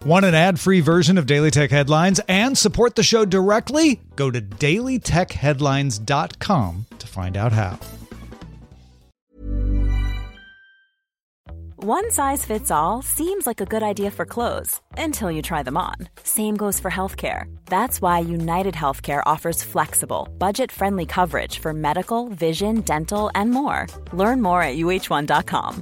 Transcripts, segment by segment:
Want an ad-free version of Daily Tech Headlines and support the show directly? Go to dailytechheadlines.com to find out how. One size fits all seems like a good idea for clothes until you try them on. Same goes for healthcare. That's why United Healthcare offers flexible, budget-friendly coverage for medical, vision, dental, and more. Learn more at uh1.com.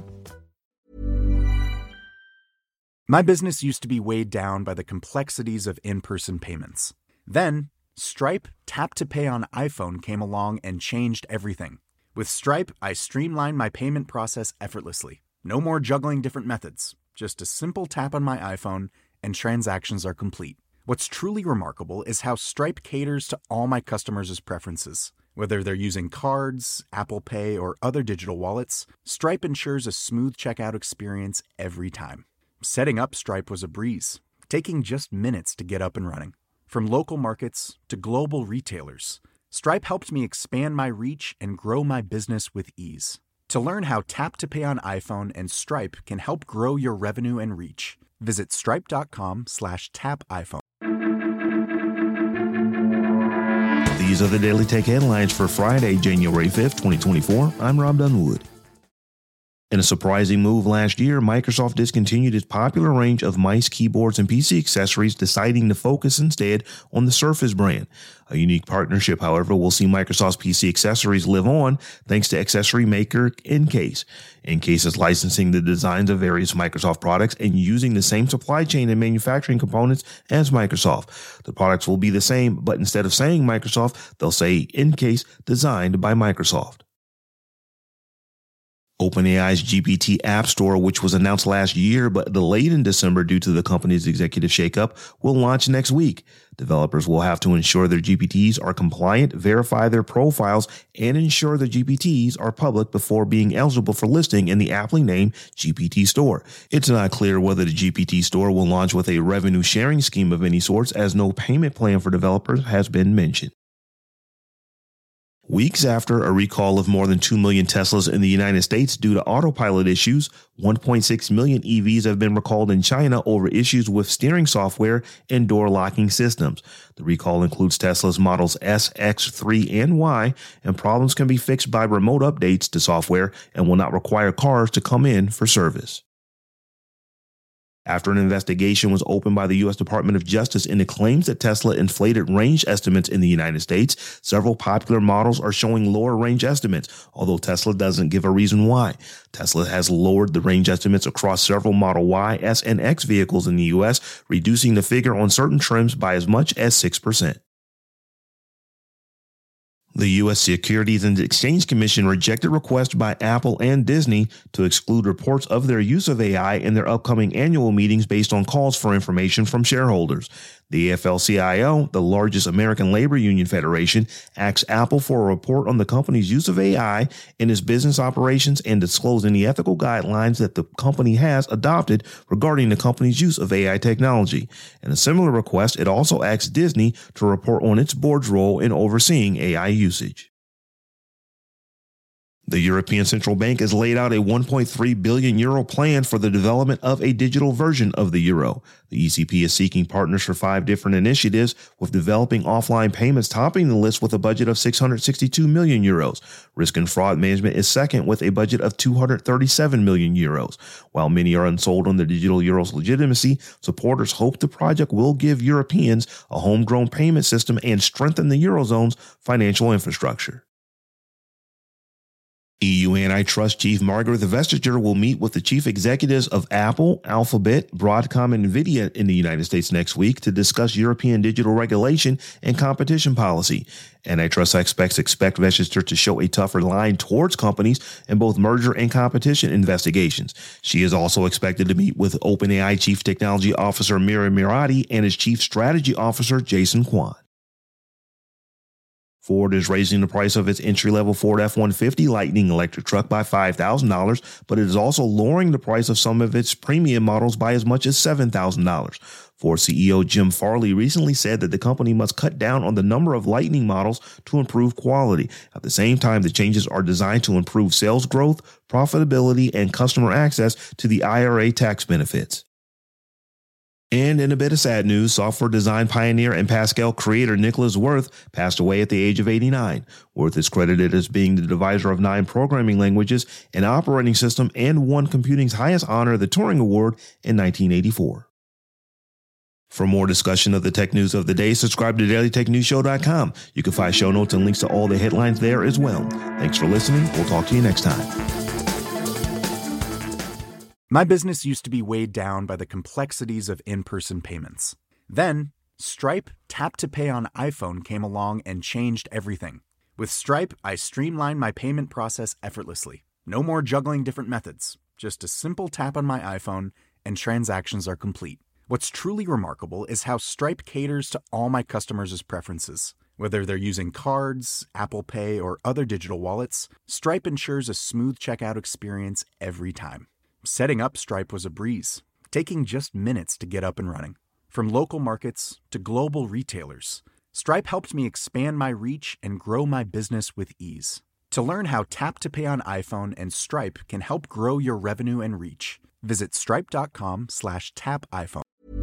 My business used to be weighed down by the complexities of in-person payments. Then, Stripe Tap to Pay on iPhone came along and changed everything. With Stripe, I streamlined my payment process effortlessly. No more juggling different methods. Just a simple tap on my iPhone and transactions are complete. What's truly remarkable is how Stripe caters to all my customers' preferences. Whether they're using cards, Apple Pay, or other digital wallets, Stripe ensures a smooth checkout experience every time. Setting up Stripe was a breeze, taking just minutes to get up and running. From local markets to global retailers, Stripe helped me expand my reach and grow my business with ease. To learn how Tap to Pay on iPhone and Stripe can help grow your revenue and reach, visit stripe.com/tapiphone. These are the Daily Tech Headlines for Friday, January 5th, 2024. I'm Rob Dunwood. In a surprising move last year, Microsoft discontinued its popular range of mice, keyboards, and PC accessories, deciding to focus instead on the Surface brand. A unique partnership, however, will see Microsoft's PC accessories live on thanks to accessory maker Encase. Encase is licensing the designs of various Microsoft products and using the same supply chain and manufacturing components as Microsoft. The products will be the same, but instead of saying Microsoft, they'll say Encase, designed by Microsoft. OpenAI's GPT App Store, which was announced last year but delayed in December due to the company's executive shakeup, will launch next week. Developers will have to ensure their GPTs are compliant, verify their profiles, and ensure the GPTs are public before being eligible for listing in the aptly named GPT Store. It's not clear whether the GPT Store will launch with a revenue sharing scheme of any sorts, as no payment plan for developers has been mentioned. Weeks after a recall of more than 2 million Teslas in the United States due to autopilot issues, 1.6 million EVs have been recalled in China over issues with steering software and door locking systems. The recall includes Tesla's models S, X, 3, and Y, and problems can be fixed by remote updates to software and will not require cars to come in for service. After an investigation was opened by the U.S. Department of Justice into claims that Tesla inflated range estimates in the United States, several popular models are showing lower range estimates, although Tesla doesn't give a reason why. Tesla has lowered the range estimates across several Model Y, S, and X vehicles in the U.S., reducing the figure on certain trims by as much as 6%. The U.S. Securities and Exchange Commission rejected requests by Apple and Disney to exclude reports of their use of AI in their upcoming annual meetings based on calls for information from shareholders. The AFL-CIO, the largest American labor union federation, asked Apple for a report on the company's use of AI in its business operations and disclose any ethical guidelines that the company has adopted regarding the company's use of AI technology. In a similar request, it also asked Disney to report on its board's role in overseeing AI usage. The European Central Bank has laid out a €1.3 billion plan for the development of a digital version of the euro. The ECB is seeking partners for 5 different initiatives, with developing offline payments topping the list with a budget of €662 million. Risk and fraud management is second with a budget of €237 million. While many are unsold on the digital euro's legitimacy, supporters hope the project will give Europeans a homegrown payment system and strengthen the eurozone's financial infrastructure. EU antitrust chief Margaret Vestager will meet with the chief executives of Apple, Alphabet, Broadcom, and Nvidia in the United States next week to discuss European digital regulation and competition policy. Antitrust experts expect Vestager to show a tougher line towards companies in both merger and competition investigations. She is also expected to meet with OpenAI Chief Technology Officer Mira Murati and his Chief Strategy Officer Jason Kwan. Ford is raising the price of its entry-level Ford F-150 Lightning electric truck by $5,000, but it is also lowering the price of some of its premium models by as much as $7,000. Ford CEO Jim Farley recently said that the company must cut down on the number of Lightning models to improve quality. At the same time, the changes are designed to improve sales growth, profitability, and customer access to the IRA tax benefits. And in a bit of sad news, software design pioneer and Pascal creator Nicholas Wirth passed away at the age of 89. Wirth is credited as being the deviser of 9 programming languages, an operating system, and won computing's highest honor, the Turing Award, in 1984. For more discussion of the tech news of the day, subscribe to dailytechnewsshow.com. You can find show notes and links to all the headlines there as well. Thanks for listening. We'll talk to you next time. My business used to be weighed down by the complexities of in-person payments. Then, Stripe Tap to Pay on iPhone came along and changed everything. With Stripe, I streamlined my payment process effortlessly. No more juggling different methods. Just a simple tap on my iPhone and transactions are complete. What's truly remarkable is how Stripe caters to all my customers' preferences. Whether they're using cards, Apple Pay, or other digital wallets, Stripe ensures a smooth checkout experience every time. Setting up Stripe was a breeze, taking just minutes to get up and running. From local markets to global retailers, Stripe helped me expand my reach and grow my business with ease. To learn how Tap to Pay on iPhone and Stripe can help grow your revenue and reach, visit stripe.com/tapiphone.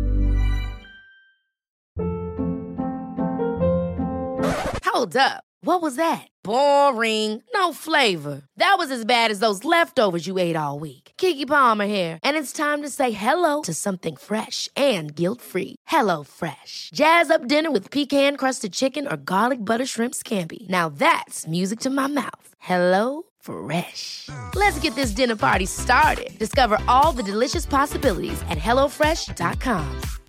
Hold up. What was that? Boring. No flavor. That was as bad as those leftovers you ate all week. Keke Palmer here, and it's time to say hello to something fresh and guilt-free. HelloFresh. Jazz up dinner with pecan-crusted chicken or garlic butter shrimp scampi. Now that's music to my mouth. HelloFresh. Let's get this dinner party started. Discover all the delicious possibilities at HelloFresh.com.